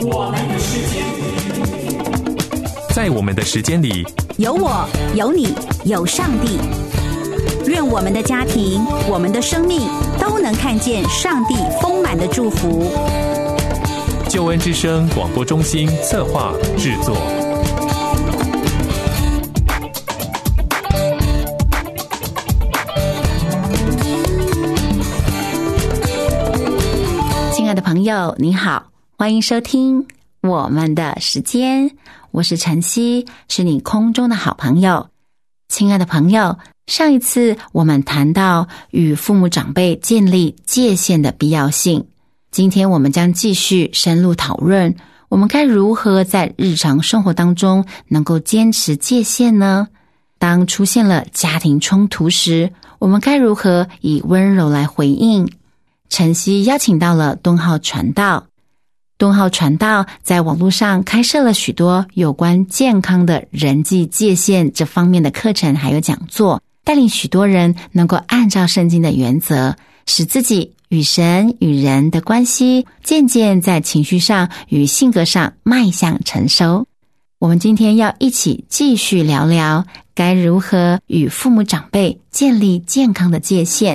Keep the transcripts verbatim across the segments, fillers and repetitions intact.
我们的时间， 在我们的时间里， 有我，有你，有上帝。愿我们的家庭，我们的生命都能看见上帝丰满的祝福。 救恩之声广播中心策划制作。 亲爱的朋友，你好，欢迎收听我们的时间，我是晨曦，是你空中的好朋友。亲爱的朋友，上一次我们谈到与父母长辈建立界限的必要性，今天我们将继续深入讨论，我们该如何在日常生活当中能够坚持界限呢？当出现了家庭冲突时，我们该如何以温柔来回应？晨曦邀请到了敦浩传道，敦浩传道在网络上开设了许多有关健康的人际界限这方面的课程还有讲座，带领许多人能够按照圣经的原则，使自己与神与人的关系渐渐在情绪上与性格上迈向成熟。我们今天要一起继续聊聊该如何与父母长辈建立健康的界限。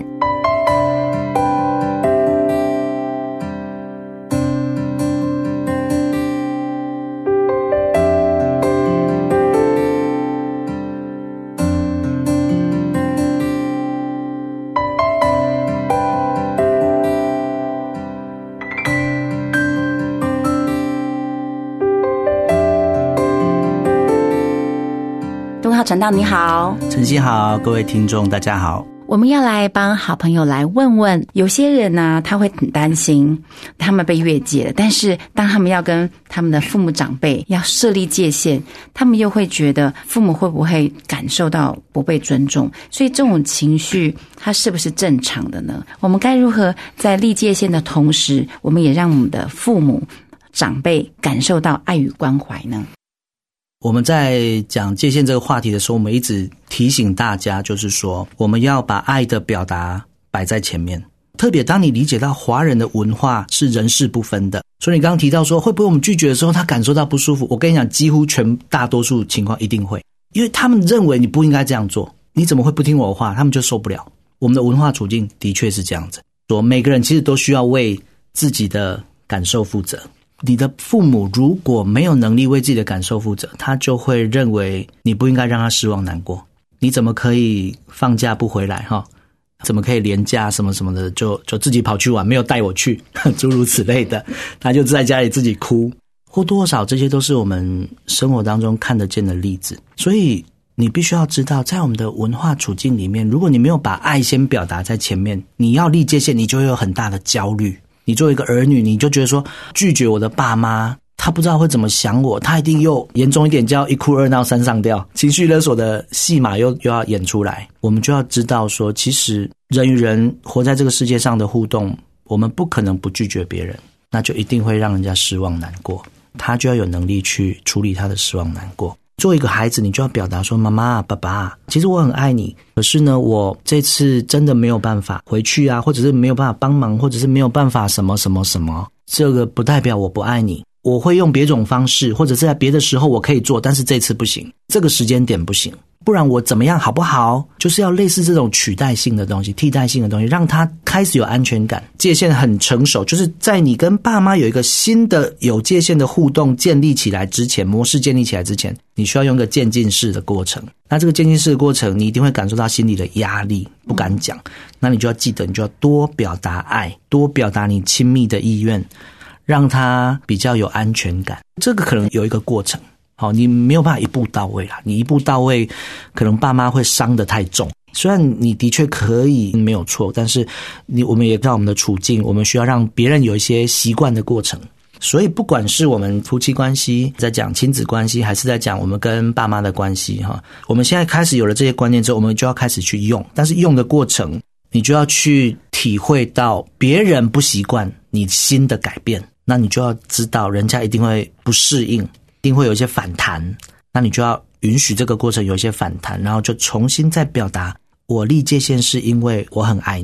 传道你好， 晨曦好，各位听众大家好。 我们要来帮好朋友来问问，有些人呢，他会很担心他们被越界了，但是当他们要跟他们的父母长辈要设立界限，他们又会觉得父母会不会感受到不被尊重，所以这种情绪它是不是正常的呢？我们该如何在立界限的同时，我们也让我们的父母长辈感受到爱与关怀呢？ 我们在讲界限这个话题的时候，我们一直提醒大家，就是说我们要把爱的表达摆在前面。特别当你理解到华人的文化是人事不分的，所以你刚刚提到说会不会我们拒绝的时候他感受到不舒服，我跟你讲几乎全大多数情况一定会，因为他们认为你不应该这样做，你怎么会不听我的话，他们就受不了。我们的文化处境的确是这样子，说每个人其实都需要为自己的感受负责。你的父母如果没有能力为自己的感受负责，他就会认为你不应该让他失望难过。你怎么可以放假不回来哈？怎么可以连假什么什么的就就自己跑去玩，没有带我去，诸如此类的，他就在家里自己哭。或多或少这些都是我们生活当中看得见的例子。所以你必须要知道，在我们的文化处境里面，如果你没有把爱先表达在前面，你要立界限，你就会有很大的焦虑。你作为一个儿女，你就觉得说拒绝我的爸妈，他不知道会怎么想我，他一定又严重一点叫一哭二闹三上吊，情绪勒索的戏码又又要演出来。我们就要知道说，其实人与人活在这个世界上的互动，我们不可能不拒绝别人，那就一定会让人家失望难过，他就要有能力去处理他的失望难过。作为一个孩子，你就要表达说，妈妈爸爸，其实我很爱你，可是呢我这次真的没有办法回去啊，或者是没有办法帮忙，或者是没有办法什么什么什么，这个不代表我不爱你，我会用别种方式，或者是在别的时候我可以做，但是这次不行，这个时间点不行，不然我怎么样好不好？就是要类似这种取代性的东西，替代性的东西，让他开始有安全感，界限很成熟，就是在你跟爸妈有一个新的有界限的互动建立起来之前，模式建立起来之前，你需要用一个渐进式的过程。那这个渐进式的过程，你一定会感受到心里的压力，不敢讲，那你就要记得，你就要多表达爱，多表达你亲密的意愿，让他比较有安全感。这个可能有一个过程，好，你没有办法一步到位啦，你一步到位可能爸妈会伤得太重。虽然你的确可以没有错，但是你我们也知道我们的处境，我们需要让别人有一些习惯的过程。所以不管是我们夫妻关系，在讲亲子关系，还是在讲我们跟爸妈的关系哈，我们现在开始有了这些观念之后，我们就要开始去用，但是用的过程你就要去体会到别人不习惯你新的改变，那你就要知道人家一定会不适应，一定会有一些反弹，那你就要允许这个过程有一些反弹，然后就重新再表达我立界限是因为我很爱你，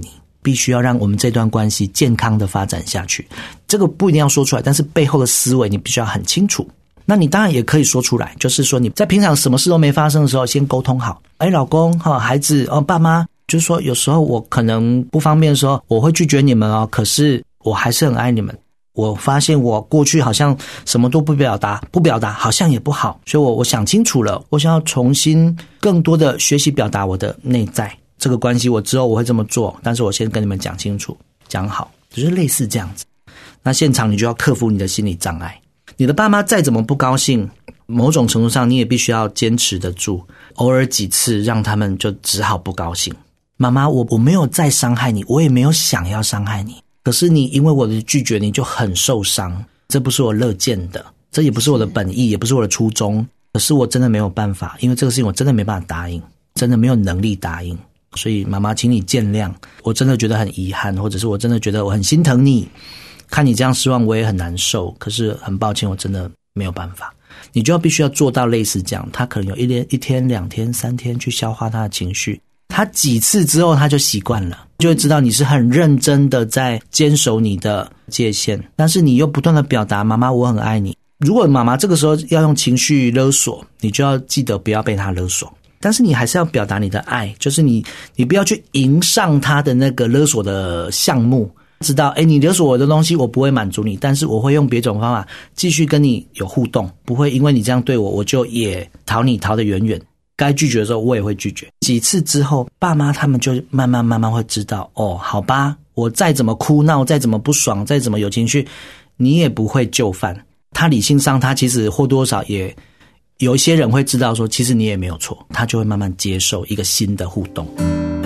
必须要让我们这段关系健康的发展下去。这个不一定要说出来，但是背后的思维你必须要很清楚。那你当然也可以说出来，就是说你在平常什么事都没发生的时候先沟通好，哎，老公哈，孩子哦，爸妈，就是说有时候我可能不方便的时候我会拒绝你们哦，可是我还是很爱你们。我发现我过去好像什么都不表达，不表达好像也不好，所以我我想清楚了，我想要重新更多的学习表达我的内在。这个关系我之后我会这么做，但是我先跟你们讲清楚讲好，就是类似这样子。那现场你就要克服你的心理障碍，你的爸妈再怎么不高兴，某种程度上你也必须要坚持得住，偶尔几次让他们就只好不高兴。妈妈，我我没有再伤害你，我也没有想要伤害你，可是你因为我的拒绝你就很受伤，这不是我乐见的，这也不是我的本意，也不是我的初衷，可是我真的没有办法，因为这个事情我真的没办法答应，真的没有能力答应，所以妈妈请你见谅，我真的觉得很遗憾，或者是我真的觉得我很心疼你，看你这样失望我也很难受，可是很抱歉我真的没有办法。你就要必须要做到类似这样，他可能有一天一天两天三天去消化他的情绪，他几次之后他就习惯了，就会知道你是很认真的在坚守你的界限，但是你又不断的表达妈妈我很爱你。如果妈妈这个时候要用情绪勒索，你就要记得不要被他勒索，但是你还是要表达你的爱，就是你你不要去迎上他的那个勒索的项目，知道诶你勒索我的东西我不会满足你，但是我会用别种方法继续跟你有互动，不会因为你这样对我我就也逃你逃得远远，该拒绝的时候我也会拒绝。几次之后爸妈他们就慢慢慢慢会知道，哦好吧，我再怎么哭闹再怎么不爽再怎么有情绪你也不会就范。他理性上他其实或多或少也有一些人会知道说其实你也没有错，他就会慢慢接受一个新的互动。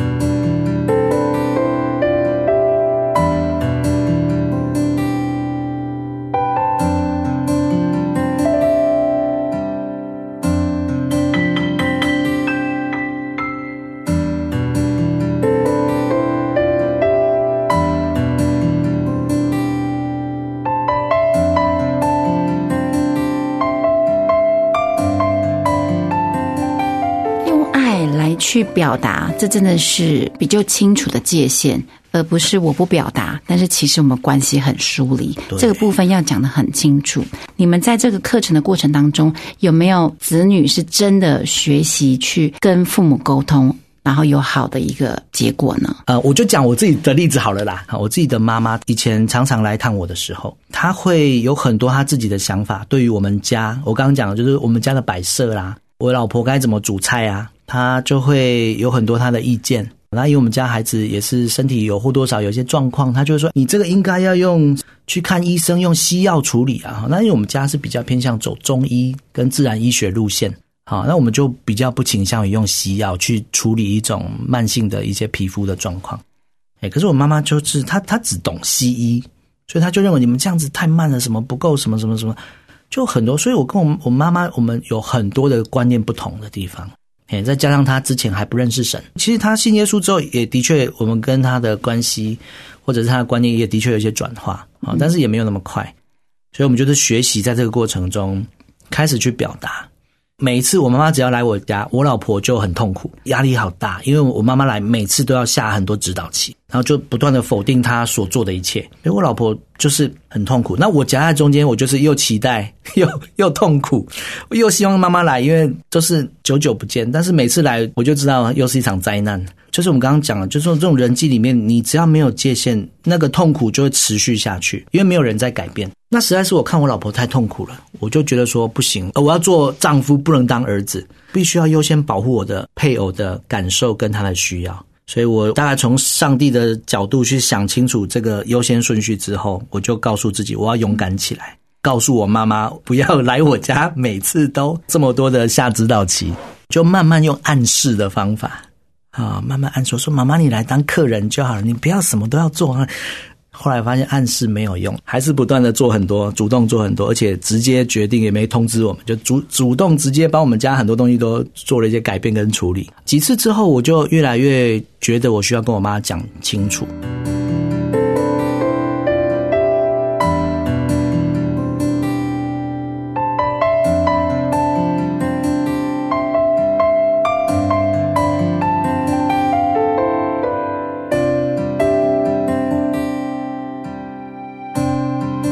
去表达，这真的是比较清楚的界限，而不是我不表达但是其实我们关系很疏离，这个部分要讲得很清楚。你们在这个课程的过程当中有没有子女是真的学习去跟父母沟通然后有好的一个结果呢？ 呃，我就讲我自己的例子好了啦。我自己的妈妈以前常常来看我的时候，她会有很多她自己的想法，对于我们家，我刚刚讲的就是我们家的摆设啦，我老婆该怎么煮菜啊，她就会有很多她的意见。那因为我们家孩子也是身体有或多少有些状况，他就会说你这个应该要用去看医生，用西药处理啊。那因为我们家是比较偏向走中医跟自然医学路线，好，那我们就比较不倾向于用西药去处理一种慢性的一些皮肤的状况。欸，可是我妈妈就是她她只懂西医，所以她就认为你们这样子太慢了，什么不够什么什么什么，就很多。所以我跟我我妈妈我们有很多的观念不同的地方。欸，再加上她之前还不认识神，其实她信耶稣之后也的确我们跟她的关系或者是她的观念也的确有一些转化，嗯，但是也没有那么快。所以我们就是学习在这个过程中开始去表达。每一次我妈妈只要来我家，我老婆就很痛苦，压力好大，因为我妈妈来每次都要下很多指导棋，然后就不断的否定她所做的一切，所以我老婆就是很痛苦。那我夹在中间，我就是又期待又又痛苦，又希望妈妈来，因为就是久久不见，但是每次来我就知道又是一场灾难。就是我们刚刚讲的，就是说这种人际里面你只要没有界限，那个痛苦就会持续下去，因为没有人在改变。那实在是我看我老婆太痛苦了，我就觉得说不行，我要做丈夫不能当儿子，必须要优先保护我的配偶的感受跟他的需要。所以我大概从上帝的角度去想清楚这个优先顺序之后，我就告诉自己我要勇敢起来，告诉我妈妈不要来我家每次都这么多的下指导棋，就慢慢用暗示的方法啊，慢慢暗示说妈妈你来当客人就好了，你不要什么都要做啊。后来发现暗示没有用，还是不断的做很多，主动做很多，而且直接决定也没通知我们，就主主动直接帮我们家很多东西都做了一些改变跟处理。几次之后我就越来越觉得我需要跟我妈讲清楚。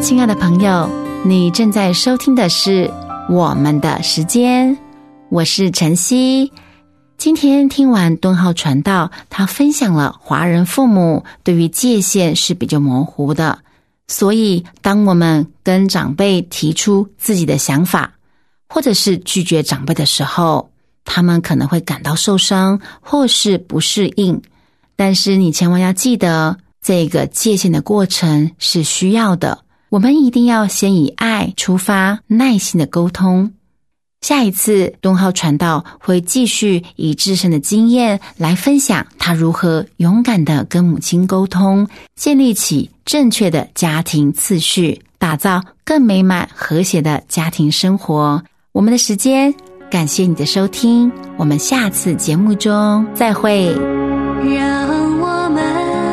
亲爱的朋友，你正在收听的是我们的时间，我是晨曦。今天听完敦浩传道，他分享了华人父母对于界限是比较模糊的，所以当我们跟长辈提出自己的想法，或者是拒绝长辈的时候，他们可能会感到受伤或是不适应。但是你千万要记得，这个界限的过程是需要的，我们一定要先以爱出发，耐心的沟通。下一次敦浩传道会继续以自身的经验来分享他如何勇敢的跟母亲沟通，建立起正确的家庭次序，打造更美满和谐的家庭生活。我们的时间，感谢你的收听，我们下次节目中再会。 让我们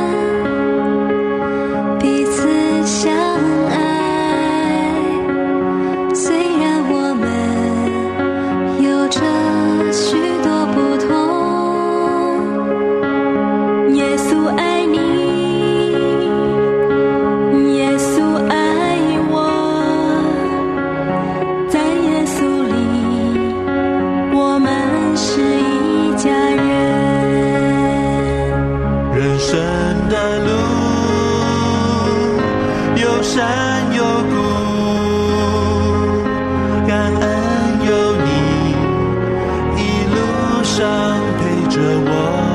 彼此相爱，虽然我们有着许多不同。耶稣爱你，耶稣爱我，在耶稣里我们是一家人。 人生的路有山有谷，感恩有你一路上陪着我，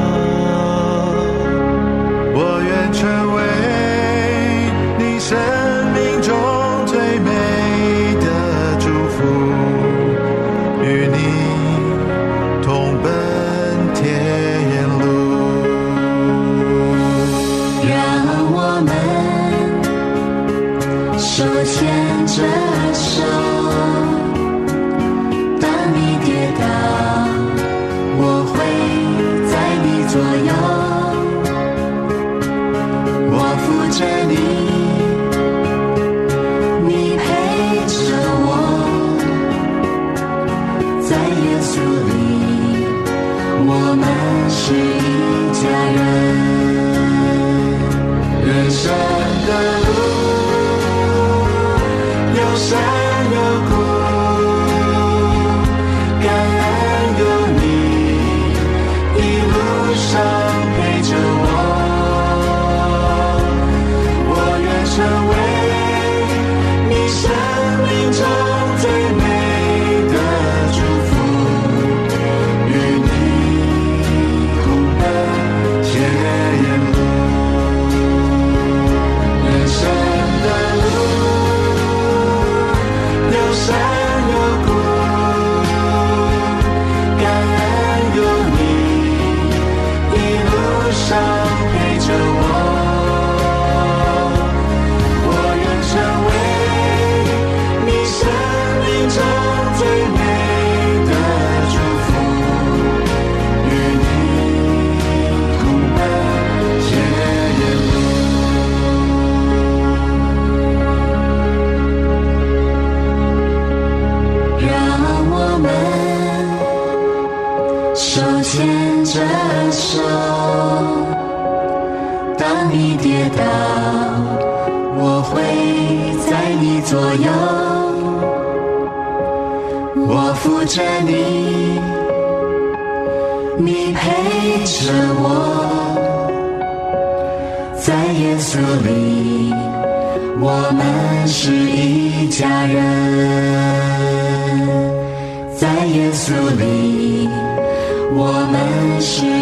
我愿成为你生命中最美的祝福，与你同奔天路。 手牵着手，当你跌倒，我会在你左右，我扶着你，你陪着我，在耶稣里我们是一家人。人生的路有山有谷，感恩有你一路上陪着我，我愿成为你生命中最美的祝福，与你同奔天路。人生的路有山有谷，感恩有你一路上陪着我，我愿成为你生命中最美的祝福，与你同奔天路。让我们手牵着手，当你跌倒，我会在你左右，我扶着你，你陪着我，在耶稣里我们是一家人。在耶稣里我们是